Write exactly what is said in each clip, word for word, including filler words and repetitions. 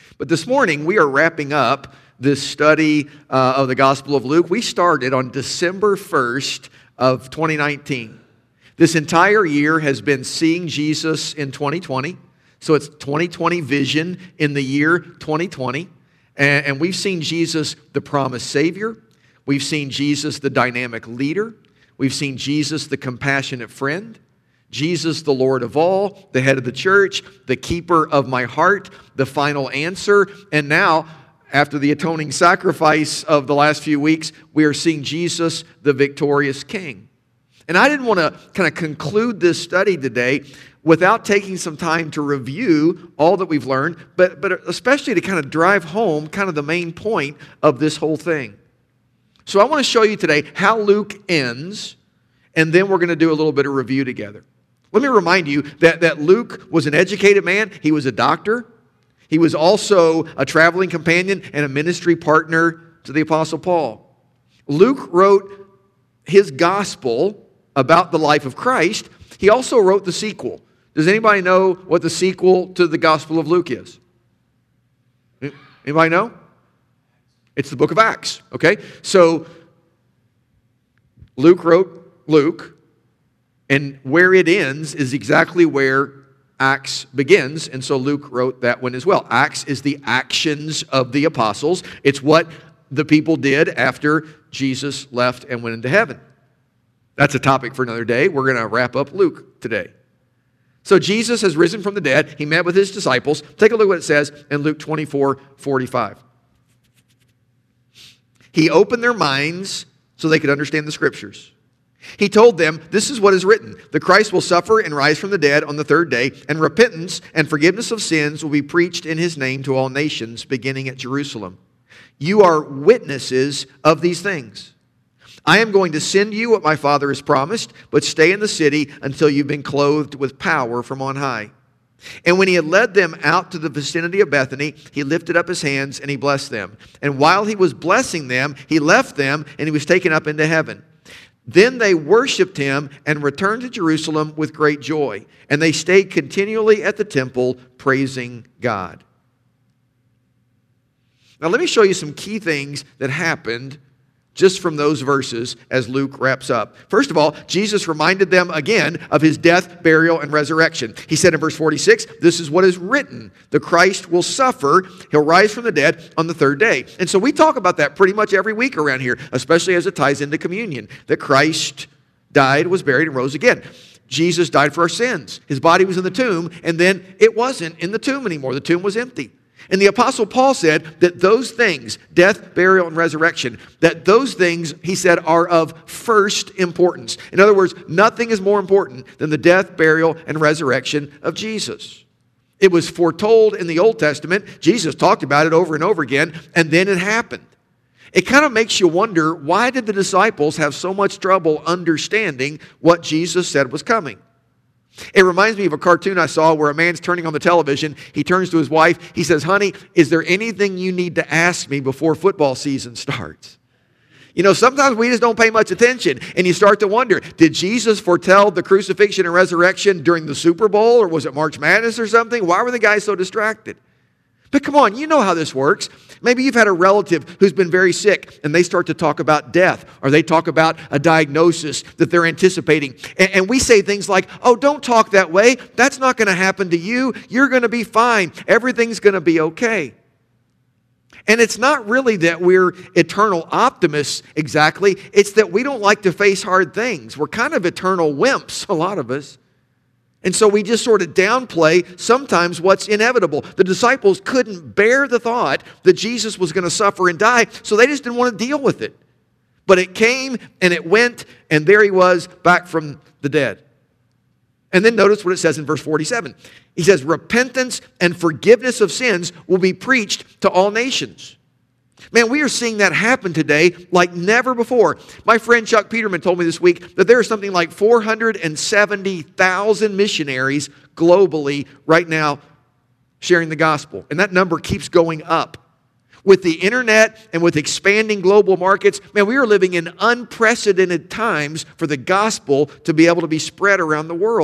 But this morning, we are wrapping up this study uh, of the Gospel of Luke. We started on December first of twenty nineteen. This entire year has been Seeing Jesus in twenty twenty. So it's twenty twenty vision in the year twenty twenty. And, and we've seen Jesus, the promised Savior. We've seen Jesus, the dynamic leader. We've seen Jesus, the compassionate friend. Jesus, the Lord of all, the head of the church, the keeper of my heart, the final answer. And now, after the atoning sacrifice of the last few weeks, we are seeing Jesus, the victorious King. And I didn't want to kind of conclude this study today without taking some time to review all that we've learned, but, but especially to kind of drive home kind of the main point of this whole thing. So I want to show you today how Luke ends, and then we're going to do a little bit of review together. Let me remind you that, that Luke was an educated man. He was a doctor. He was also a traveling companion and a ministry partner to the Apostle Paul. Luke wrote his gospel about the life of Christ. He also wrote the sequel. Does anybody know what the sequel to the Gospel of Luke is? Anybody know? It's the book of Acts, okay? So Luke wrote Luke. And where it ends is exactly where Acts begins. And so Luke wrote that one as well. Acts is the actions of the apostles. It's what the people did after Jesus left and went into heaven. That's a topic for another day. We're going to wrap up Luke today. So Jesus has risen from the dead. He met with his disciples. Take a look at what it says in Luke twenty-four forty-five. He opened their minds so they could understand the scriptures. He told them, this is what is written. The Christ will suffer and rise from the dead on the third day, and repentance and forgiveness of sins will be preached in his name to all nations, beginning at Jerusalem. You are witnesses of these things. I am going to send you what my Father has promised, but stay in the city until you've been clothed with power from on high. And when he had led them out to the vicinity of Bethany, he lifted up his hands and he blessed them. And while he was blessing them, he left them and he was taken up into heaven. Then they worshiped him and returned to Jerusalem with great joy. And they stayed continually at the temple, praising God. Now let me show you some key things that happened just from those verses as Luke wraps up. First of all, Jesus reminded them again of his death, burial, and resurrection. He said in verse forty-six, this is what is written. The Christ will suffer. He'll rise from the dead on the third day. And so we talk about that pretty much every week around here, especially as it ties into communion. That Christ died, was buried, and rose again. Jesus died for our sins. His body was in the tomb, and then it wasn't in the tomb anymore. The tomb was empty. And the Apostle Paul said that those things, death, burial, and resurrection, that those things, he said, are of first importance. In other words, nothing is more important than the death, burial, and resurrection of Jesus. It was foretold in the Old Testament. Jesus talked about it over and over again, and then it happened. It kind of makes you wonder, why did the disciples have so much trouble understanding what Jesus said was coming? It reminds me of a cartoon I saw where a man's turning on the television. He turns to his wife. He says, honey, is there anything you need to ask me before football season starts? You know, sometimes we just don't pay much attention. And you start to wonder, did Jesus foretell the crucifixion and resurrection during the Super Bowl? Or was it March Madness or something? Why were the guys so distracted? But come on, you know how this works. Maybe you've had a relative who's been very sick and they start to talk about death, or they talk about a diagnosis that they're anticipating. And, and we say things like, oh, don't talk that way. That's not going to happen to you. You're going to be fine. Everything's going to be okay. And it's not really that we're eternal optimists exactly. It's that we don't like to face hard things. We're kind of eternal wimps, a lot of us. And so we just sort of downplay sometimes what's inevitable. The disciples couldn't bear the thought that Jesus was going to suffer and die, so they just didn't want to deal with it. But it came and it went, and there he was back from the dead. And then notice what it says in verse forty-seven. He says, repentance and forgiveness of sins will be preached to all nations. Man, we are seeing that happen today like never before. My friend Chuck Peterman told me this week that there are something like four hundred seventy thousand missionaries globally right now sharing the gospel. And that number keeps going up. With the internet and with expanding global markets, man, we are living in unprecedented times for the gospel to be able to be spread around the world.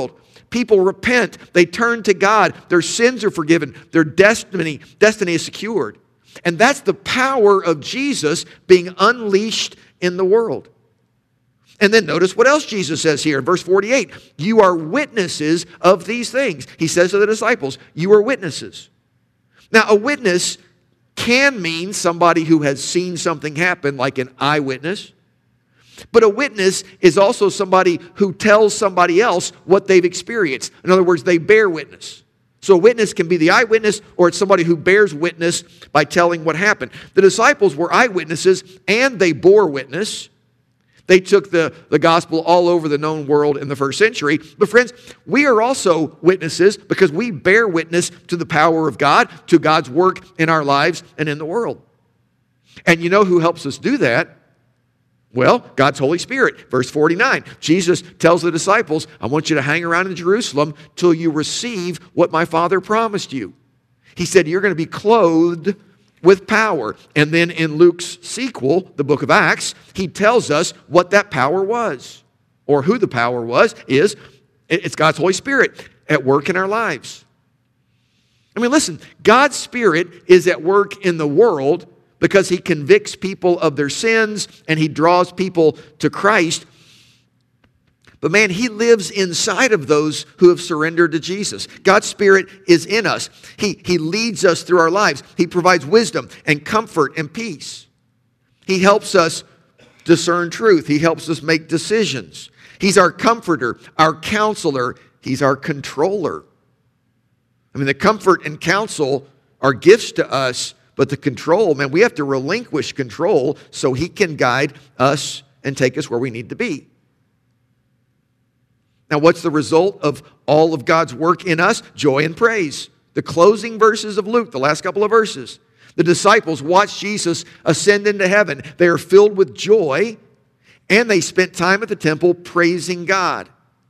People repent. They turn to God. Their sins are forgiven. Their destiny, destiny is secured. And that's the power of Jesus being unleashed in the world. And then notice what else Jesus says here in verse forty-eight. You are witnesses of these things. He says to the disciples, you are witnesses. Now, a witness can mean somebody who has seen something happen, like an eyewitness. But a witness is also somebody who tells somebody else what they've experienced. In other words, they bear witness. So a witness can be the eyewitness, or it's somebody who bears witness by telling what happened. The disciples were eyewitnesses, and they bore witness. They took the, the gospel all over the known world in the first century. But friends, we are also witnesses because we bear witness to the power of God, to God's work in our lives and in the world. And you know who helps us do that? Well, God's Holy Spirit. Verse forty-nine, Jesus tells the disciples, I want you to hang around in Jerusalem till you receive what my Father promised you. He said, you're going to be clothed with power. And then in Luke's sequel, the book of Acts, he tells us what that power was, or who the power was, is it's God's Holy Spirit at work in our lives. I mean, listen, God's Spirit is at work in the world because he convicts people of their sins and he draws people to Christ. But man, he lives inside of those who have surrendered to Jesus. God's Spirit is in us. He, he leads us through our lives. He provides wisdom and comfort and peace. He helps us discern truth. He helps us make decisions. He's our comforter, our counselor. He's our controller. I mean, the comfort and counsel are gifts to us, but the control, man, we have to relinquish control so he can guide us and take us where we need to be. Now, what's the result of all of God's work in us? Joy and praise. The closing verses of Luke, the last couple of verses. The disciples watched Jesus ascend into heaven. They are filled with joy, and they spent time at the temple praising God.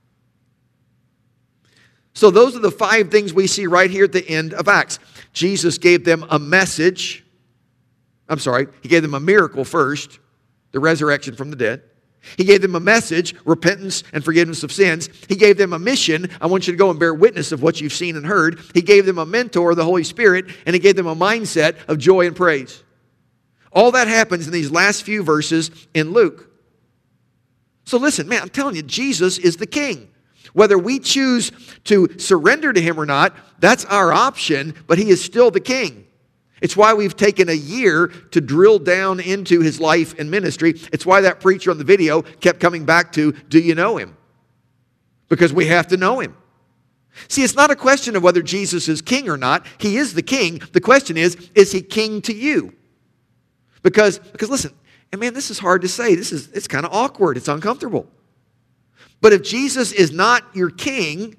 So those are the five things we see right here at the end of Acts. Jesus gave them a message. I'm sorry, he gave them a miracle first, the resurrection from the dead. He gave them a message, repentance and forgiveness of sins. He gave them a mission. I want you to go and bear witness of what you've seen and heard. He gave them a mentor, the Holy Spirit, and he gave them a mindset of joy and praise. All that happens in these last few verses in Luke. So listen, man, I'm telling you, Jesus is the King. Whether we choose to surrender to him or not, that's our option, but he is still the King. It's why we've taken a year to drill down into his life and ministry. It's why that preacher on the video kept coming back to, do you know him? Because we have to know him. See, it's not a question of whether Jesus is king or not. He is the king. The question is, is he king to you? Because, because listen, and man, this is hard to say. This is, it's kind of awkward. It's uncomfortable. But if Jesus is not your king,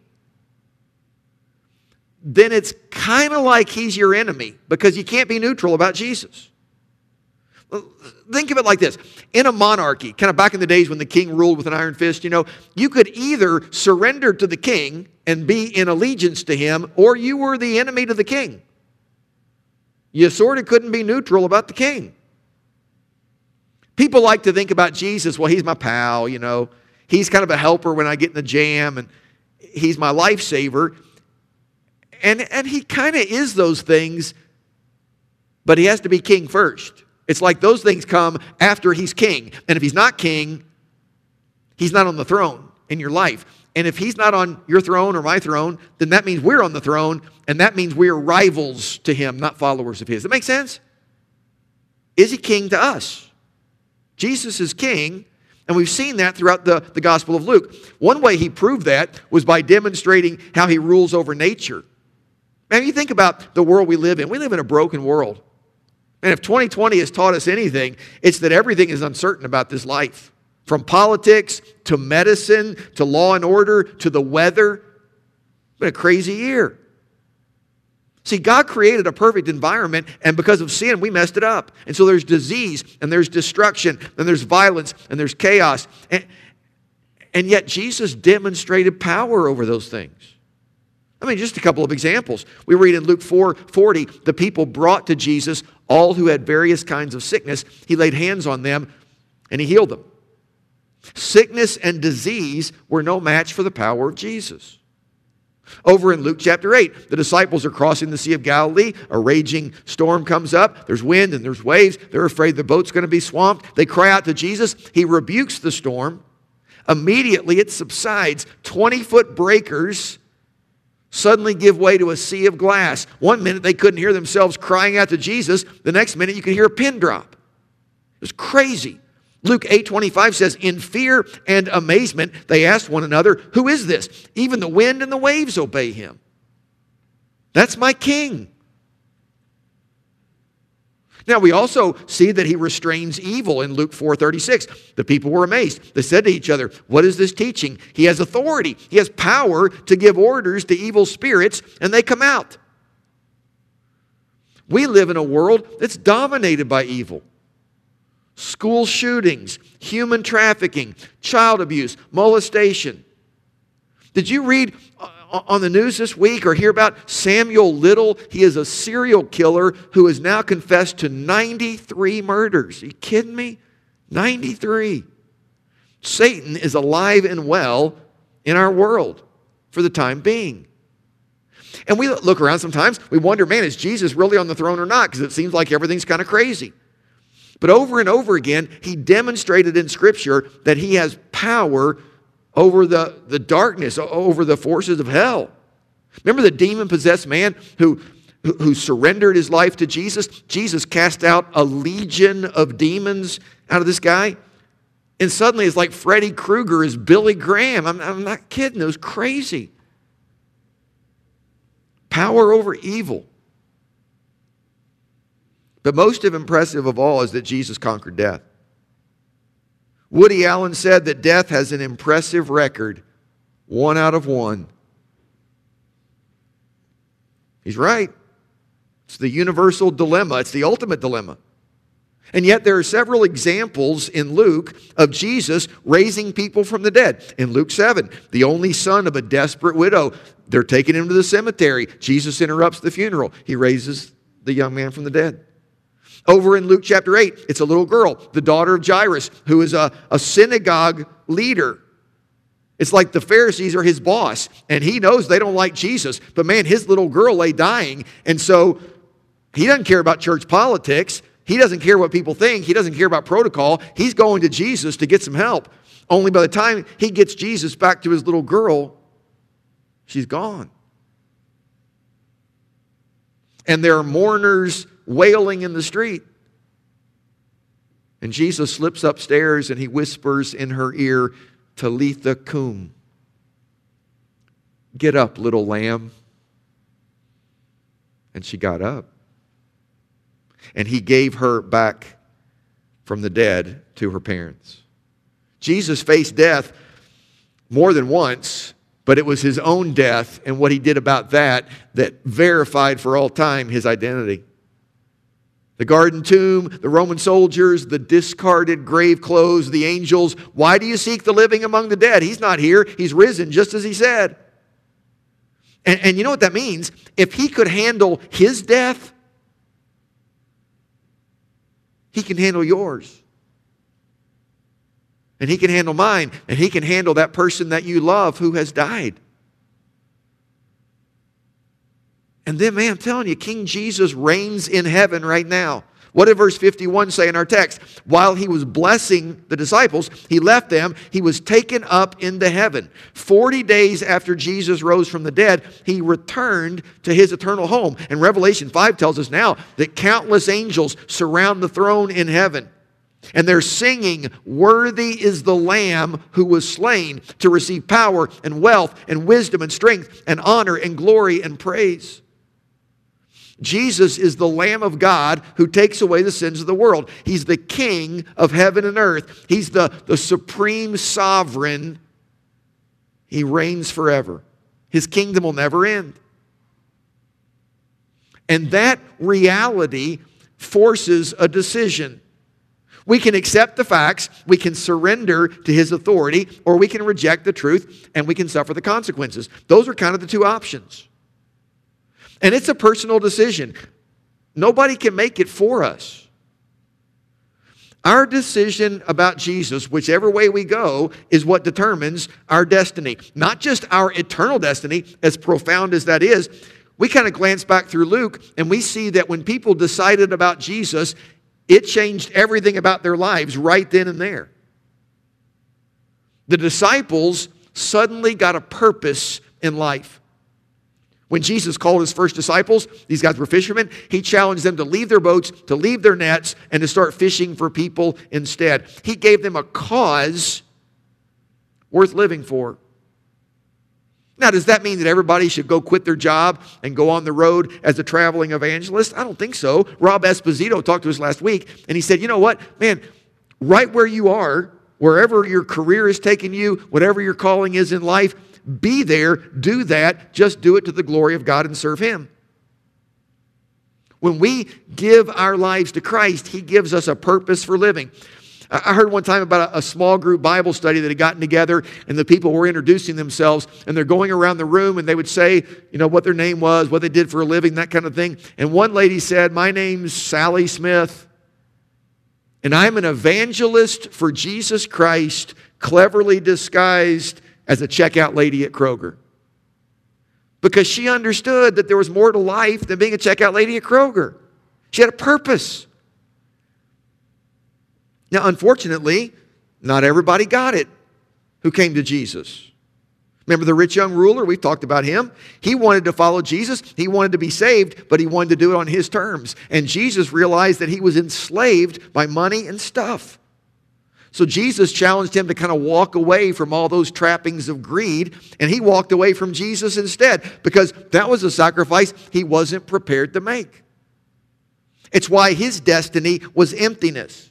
then it's kind of like he's your enemy because you can't be neutral about Jesus. Think of it like this. In a monarchy, kind of back in the days when the king ruled with an iron fist, you know, you could either surrender to the king and be in allegiance to him, or you were the enemy to the king. You sort of couldn't be neutral about the king. People like to think about Jesus, well, he's my pal, you know. He's kind of a helper when I get in a jam, and he's my lifesaver. And, and he kind of is those things, but he has to be king first. It's like those things come after he's king. And if he's not king, he's not on the throne in your life. And if he's not on your throne or my throne, then that means we're on the throne, and that means we're rivals to him, not followers of his. Does that make sense? Is he king to us? Jesus is king. And we've seen that throughout the, the Gospel of Luke. One way he proved that was by demonstrating how he rules over nature. Man, you think about the world we live in. We live in a broken world. And if twenty twenty has taught us anything, it's that everything is uncertain about this life. From politics to medicine to law and order to the weather. It's been a crazy year. See, God created a perfect environment, and because of sin, we messed it up. And so there's disease, and there's destruction, and there's violence, and there's chaos. And, and yet Jesus demonstrated power over those things. I mean, just a couple of examples. We read in Luke four forty, the people brought to Jesus all who had various kinds of sickness. He laid hands on them, and he healed them. Sickness and disease were no match for the power of Jesus. Over in Luke chapter eight, the disciples are crossing the Sea of Galilee. A raging storm comes up. There's wind and there's waves. They're afraid the boat's going to be swamped. They cry out to Jesus. He rebukes the storm. Immediately it subsides. twenty-foot breakers suddenly give way to a sea of glass. One minute they couldn't hear themselves crying out to Jesus. The next minute you could hear a pin drop. It was crazy. Luke eight twenty-five says, in fear and amazement, they asked one another, who is this? Even the wind and the waves obey him. That's my king. Now, we also see that he restrains evil in Luke four thirty-six. The people were amazed. They said to each other, what is this teaching? He has authority. He has power to give orders to evil spirits, and they come out. We live in a world that's dominated by evil. School shootings, human trafficking, child abuse, molestation. Did you read on the news this week or hear about Samuel Little? He is a serial killer who has now confessed to ninety-three murders. Are you kidding me? ninety-three. Satan is alive and well in our world for the time being. And we look around sometimes, we wonder, man, is Jesus really on the throne or not? Because it seems like everything's kind of crazy. But over and over again, he demonstrated in Scripture that he has power over the, the darkness, over the forces of hell. Remember the demon-possessed man who, who, who surrendered his life to Jesus? Jesus cast out a legion of demons out of this guy. And suddenly it's like Freddy Krueger is Billy Graham. I'm, I'm not kidding. It was crazy. Power over evil. But most impressive of all is that Jesus conquered death. Woody Allen said that death has an impressive record, one out of one. He's right. It's the universal dilemma. It's the ultimate dilemma. And yet there are several examples in Luke of Jesus raising people from the dead. In Luke seven, the only son of a desperate widow, they're taking him to the cemetery. Jesus interrupts the funeral. He raises the young man from the dead. Over in Luke chapter eight, it's a little girl, the daughter of Jairus, who is a, a synagogue leader. It's like the Pharisees are his boss, and he knows they don't like Jesus. But man, his little girl lay dying, and so he doesn't care about church politics. He doesn't care what people think. He doesn't care about protocol. He's going to Jesus to get some help. Only by the time he gets Jesus back to his little girl, she's gone. And there are mourners wailing in the street. And Jesus slips upstairs and he whispers in her ear, Talitha cum. Get up, little lamb. And she got up. And he gave her back from the dead to her parents. Jesus faced death more than once, but it was his own death and what he did about that that verified for all time his identity. The garden tomb, the Roman soldiers, the discarded grave clothes, the angels. Why do you seek the living among the dead? He's not here. He's risen, just as he said. And, and you know what that means? If he could handle his death, he can handle yours. And he can handle mine. And he can handle that person that you love who has died. And then, man, I'm telling you, King Jesus reigns in heaven right now. What did verse fifty-one say in our text? While he was blessing the disciples, he left them. He was taken up into heaven. Forty days after Jesus rose from the dead, he returned to his eternal home. And Revelation five tells us now that countless angels surround the throne in heaven. And they're singing, worthy is the Lamb who was slain to receive power and wealth and wisdom and strength and honor and glory and praise. Jesus is the Lamb of God who takes away the sins of the world. He's the King of heaven and earth. He's the, the supreme sovereign. He reigns forever. His kingdom will never end. And that reality forces a decision. We can accept the facts, we can surrender to his authority, or we can reject the truth and we can suffer the consequences. Those are kind of the two options. And it's a personal decision. Nobody can make it for us. Our decision about Jesus, whichever way we go, is what determines our destiny. Not just our eternal destiny, as profound as that is. We kind of glance back through Luke and we see that when people decided about Jesus, it changed everything about their lives right then and there. The disciples suddenly got a purpose in life. When Jesus called his first disciples, these guys were fishermen, he challenged them to leave their boats, to leave their nets, and to start fishing for people instead. He gave them a cause worth living for. Now, does that mean that everybody should go quit their job and go on the road as a traveling evangelist? I don't think so. Rob Esposito talked to us last week, and he said, you know what, man, right where you are, wherever your career is taking you, whatever your calling is in life, be there, do that, just do it to the glory of God and serve Him. When we give our lives to Christ, He gives us a purpose for living. I heard one time about a, a small group Bible study that had gotten together, and the people were introducing themselves, and they're going around the room, and they would say, you know, what their name was, what they did for a living, that kind of thing. And one lady said, my name's Sally Smith, and I'm an evangelist for Jesus Christ, cleverly disguised as a checkout lady at Kroger. Because she understood that there was more to life than being a checkout lady at Kroger. She had a purpose. Now, unfortunately, not everybody got it who came to Jesus. Remember the rich young ruler? We've talked about him. He wanted to follow Jesus. He wanted to be saved, but he wanted to do it on his terms. And Jesus realized that he was enslaved by money and stuff. So Jesus challenged him to kind of walk away from all those trappings of greed, and he walked away from Jesus instead because that was a sacrifice he wasn't prepared to make. It's why his destiny was emptiness.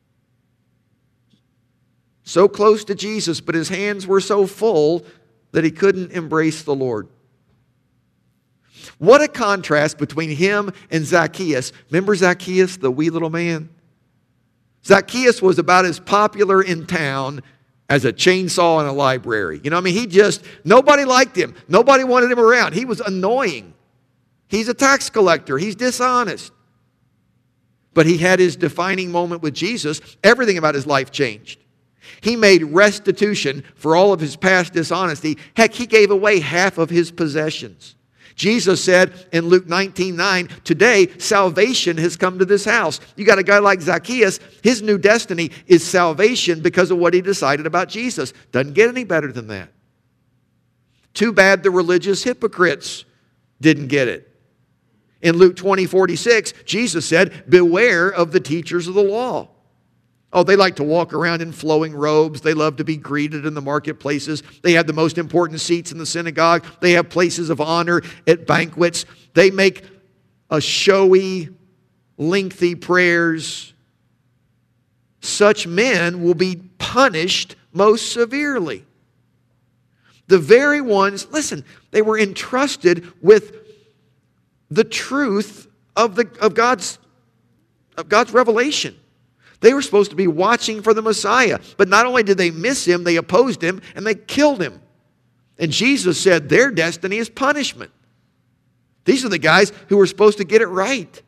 So close to Jesus, but his hands were so full that he couldn't embrace the Lord. What a contrast between him and Zacchaeus. Remember Zacchaeus, the wee little man? Zacchaeus was about as popular in town as a chainsaw in a library. You know, I mean, he just, nobody liked him. Nobody wanted him around. He was annoying. He's a tax collector. He's dishonest. But he had his defining moment with Jesus. Everything about his life changed. He made restitution for all of his past dishonesty. Heck, he gave away half of his possessions. Jesus said in Luke nineteen nine, today salvation has come to this house. You got a guy like Zacchaeus, his new destiny is salvation because of what he decided about Jesus. Doesn't get any better than that. Too bad the religious hypocrites didn't get it. In Luke twenty forty-six, Jesus said, beware of the teachers of the law. Oh, they like to walk around in flowing robes. They love to be greeted in the marketplaces. They have the most important seats in the synagogue. They have places of honor at banquets. They make a showy, lengthy prayers. Such men will be punished most severely. The very ones, listen, they were entrusted with the truth of, the, of, God's, of God's revelation. They were supposed to be watching for the Messiah. But not only did they miss him, they opposed him and they killed him. And Jesus said their destiny is punishment. These are the guys who were supposed to get it right.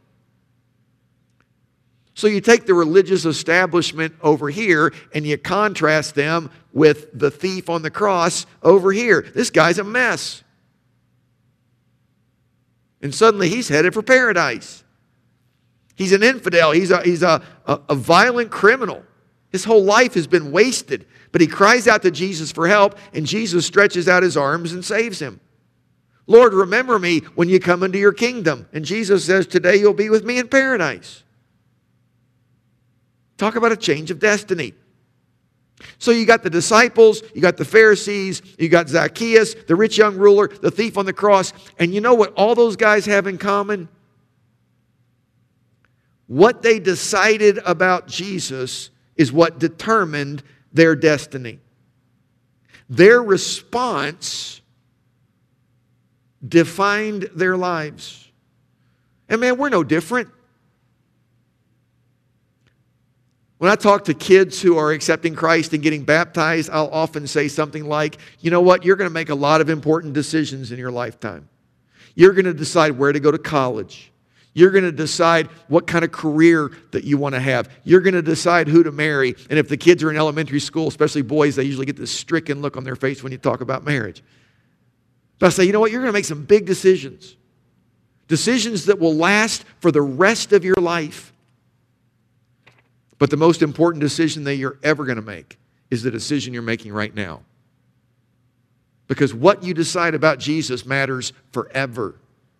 So you take the religious establishment over here and you contrast them with the thief on the cross over here. This guy's a mess. And suddenly he's headed for paradise. He's an infidel. He's a, he's a, a, a violent criminal. His whole life has been wasted. But he cries out to Jesus for help, and Jesus stretches out his arms and saves him. Lord, remember me when you come into your kingdom. And Jesus says, today you'll be with me in paradise. Talk about a change of destiny. So you got the disciples, you got the Pharisees, you got Zacchaeus, the rich young ruler, the thief on the cross. And you know what all those guys have in common? What they decided about Jesus is what determined their destiny. Their response defined their lives. And man, we're no different. When I talk to kids who are accepting Christ and getting baptized, I'll often say something like, you know what, you're going to make a lot of important decisions in your lifetime. You're going to decide where to go to college. You're going to decide what kind of career that you want to have. You're going to decide who to marry. And if the kids are in elementary school, especially boys, they usually get this stricken look on their face when you talk about marriage. But I say, you know what? You're going to make some big decisions. Decisions that will last for the rest of your life. But the most important decision that you're ever going to make is the decision you're making right now. Because what you decide about Jesus matters forever.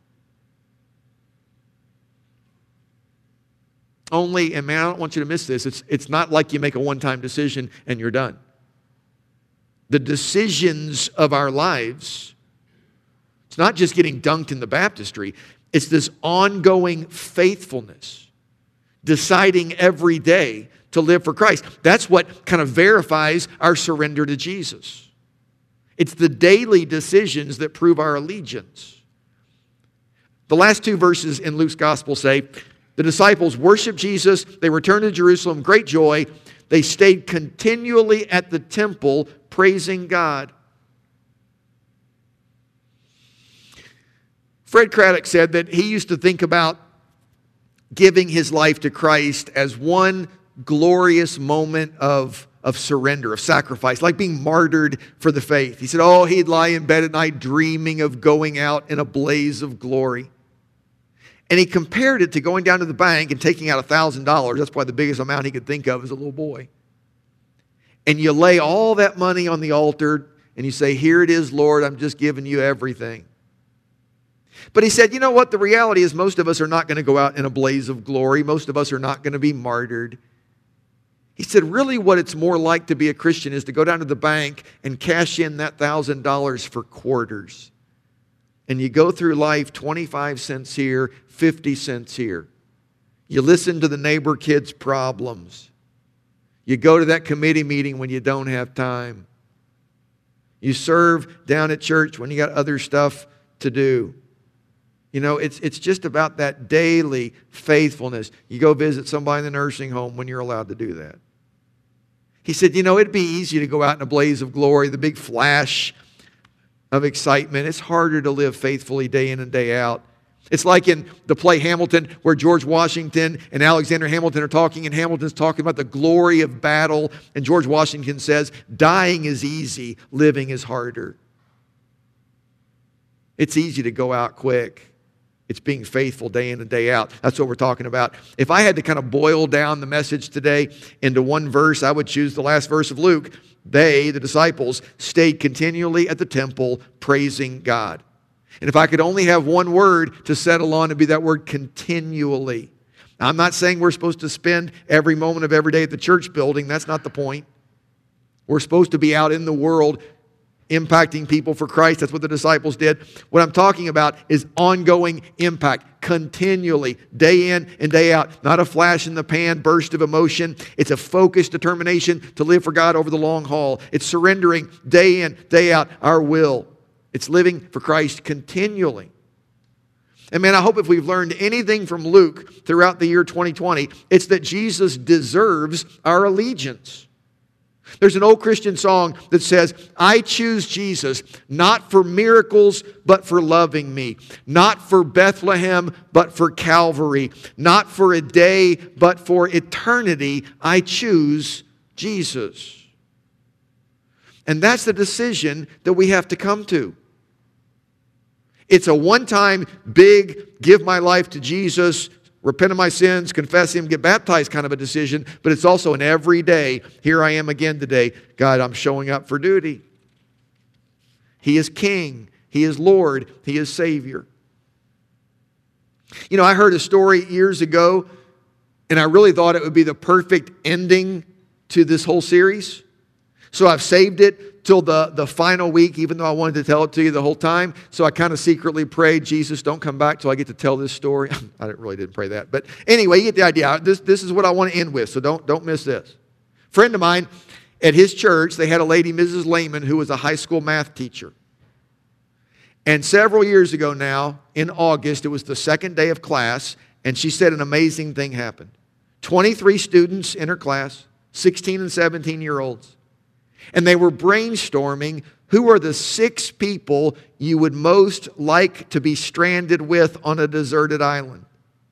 Only, and man, I don't want you to miss this, it's, it's not like you make a one-time decision and you're done. The decisions of our lives, it's not just getting dunked in the baptistry, it's this ongoing faithfulness, deciding every day to live for Christ. That's what kind of verifies our surrender to Jesus. It's the daily decisions that prove our allegiance. The last two verses in Luke's gospel say, the disciples worshiped Jesus. They returned to Jerusalem, great joy. They stayed continually at the temple, praising God. Fred Craddock said that he used to think about giving his life to Christ as one glorious moment of, of surrender, of sacrifice, like being martyred for the faith. He said, oh, he'd lie in bed at night dreaming of going out in a blaze of glory. And he compared it to going down to the bank and taking out one thousand dollars. That's probably the biggest amount he could think of as a little boy. And you lay all that money on the altar and you say, here it is, Lord, I'm just giving you everything. But he said, you know what? The reality is most of us are not going to go out in a blaze of glory. Most of us are not going to be martyred. He said, really what it's more like to be a Christian is to go down to the bank and cash in that one thousand dollars for quarters. And you go through life twenty-five cents here, fifty cents here. You listen to the neighbor kids' problems. You go to that committee meeting when you don't have time. You serve down at church when you got other stuff to do. You know, it's, it's just about that daily faithfulness. You go visit somebody in the nursing home when you're allowed to do that. He said, you know, it'd be easy to go out in a blaze of glory, the big flash of excitement. It's harder to live faithfully day in and day out. It's like in the play Hamilton, where George Washington and Alexander Hamilton are talking, and Hamilton's talking about the glory of battle, and George Washington says, dying is easy, living is harder. It's easy to go out quick. It's being faithful day in and day out. That's what we're talking about. If I had to kind of boil down the message today into one verse, I would choose the last verse of Luke. They, the disciples, stayed continually at the temple praising God. And if I could only have one word to settle on, it'd be that word continually. Now, I'm not saying we're supposed to spend every moment of every day at the church building. That's not the point. We're supposed to be out in the world impacting people for Christ. That's what the disciples did. What I'm talking about is ongoing impact, continually, day in and day out. Not a flash in the pan burst of emotion. It's a focused determination to live for God over the long haul. It's surrendering day in, day out our will. It's living for Christ continually. And man, I hope if we've learned anything from Luke throughout the year twenty twenty, it's that Jesus deserves our allegiance. There's an old Christian song that says, I choose Jesus, not for miracles, but for loving me. Not for Bethlehem, but for Calvary. Not for a day, but for eternity. I choose Jesus. And that's the decision that we have to come to. It's a one-time, big, give my life to Jesus, repent of my sins, confess Him, get baptized kind of a decision, but it's also an everyday, here I am again today. God, I'm showing up for duty. He is King. He is Lord. He is Savior. You know, I heard a story years ago, and I really thought it would be the perfect ending to this whole series. So I've saved it till the, the final week, even though I wanted to tell it to you the whole time. So I kind of secretly prayed, Jesus, don't come back till I get to tell this story. I really didn't pray that. But anyway, you get the idea. This, this is what I want to end with, so don't, don't miss this. A friend of mine, at his church, they had a lady, Missus Lehman, who was a high school math teacher. And several years ago now, in August, it was the second day of class, and she said an amazing thing happened. twenty-three students in her class, sixteen and seventeen-year-olds. And they were brainstorming, who are the six people you would most like to be stranded with on a deserted island?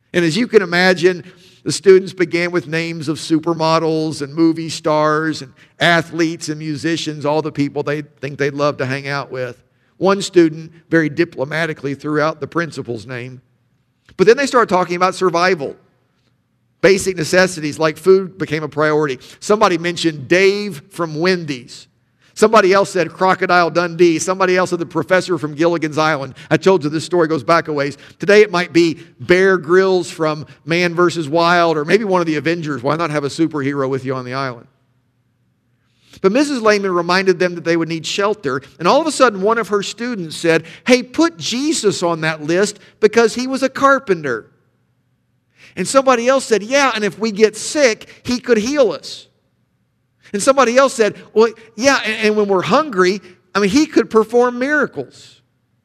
And as you can imagine, the students began with names of supermodels and movie stars and athletes and musicians, all the people they think they'd love to hang out with. One student very diplomatically threw out the principal's name. But then they started talking about survival. Basic necessities like food became a priority. Somebody mentioned Dave from Wendy's. Somebody else said Crocodile Dundee. Somebody else said the professor from Gilligan's Island. I told you this story goes back a ways. Today it might be Bear Grylls from Man versus Wild, or maybe one of the Avengers. Why not have a superhero with you on the island? But Missus Lehman reminded them that they would need shelter. And all of a sudden, one of her students said, hey, put Jesus on that list because he was a carpenter. And somebody else said, yeah, and if we get sick, he could heal us. And somebody else said, well, yeah, and, and when we're hungry, I mean, he could perform miracles.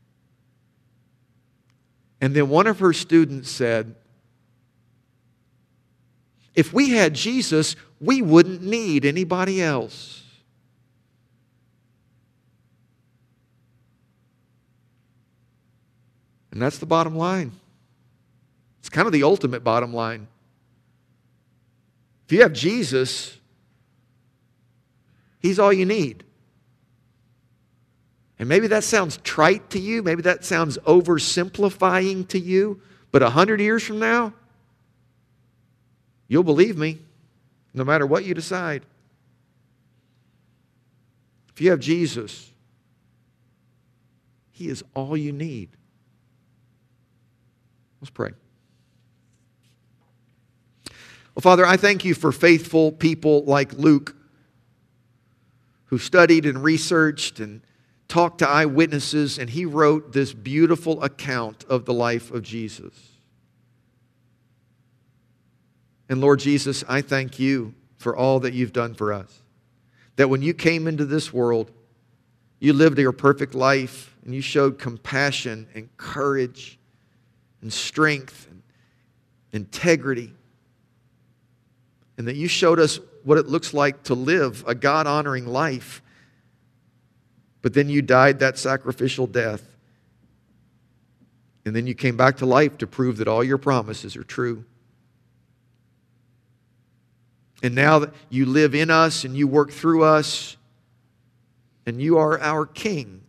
And then one of her students said, if we had Jesus, we wouldn't need anybody else. And that's the bottom line. It's kind of the ultimate bottom line. If you have Jesus, he's all you need. And maybe that sounds trite to you. Maybe that sounds oversimplifying to you. But a hundred years from now, you'll believe me, no matter what you decide. If you have Jesus, he is all you need. Let's pray. Well, Father, I thank you for faithful people like Luke, who studied and researched and talked to eyewitnesses, and he wrote this beautiful account of the life of Jesus. And Lord Jesus, I thank you for all that you've done for us. That when you came into this world, you lived your perfect life, and you showed compassion and courage and strength and integrity. And that you showed us what it looks like to live a God-honoring life. But then you died that sacrificial death. And then you came back to life to prove that all your promises are true. And now that you live in us and you work through us, and you are our King.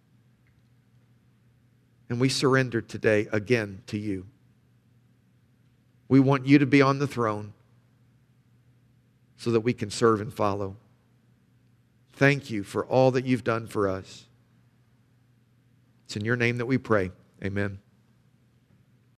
And we surrender today again to you. We want you to be on the throne so that we can serve and follow. Thank you for all that you've done for us. It's in your name that we pray. Amen.